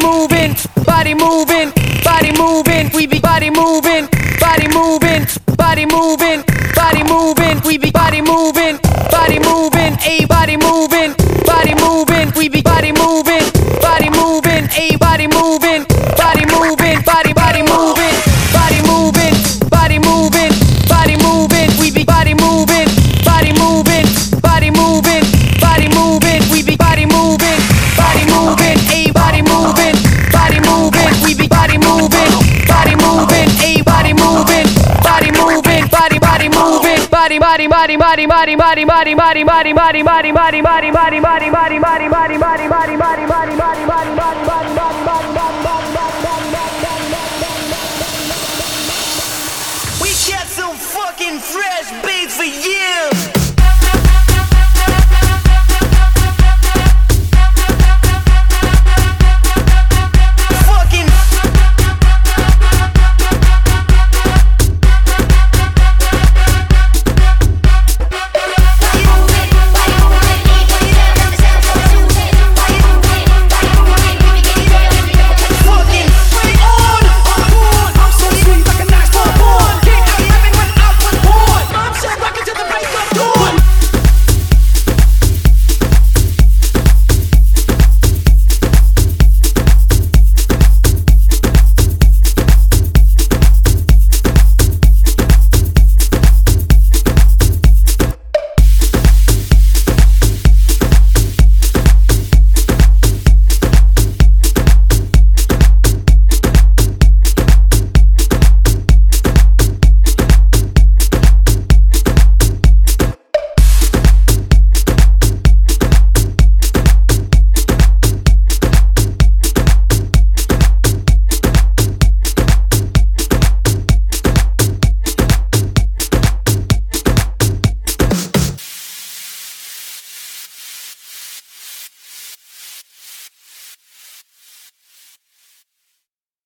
moving, body moving, body moving. We be body moving, body moving, body moving, body moving. We be body moving, body moving, a body moving, body moving. We be body moving, body moving, a body moving, body moving, body moving, body moving, body moving, body moving. We be body moving, body moving, body moving, body moving. We be body moving, body moving, a body moving, body moving. We be body moving, body moving, a body moving, body moving, body moving, body We got some fucking fresh beats for you.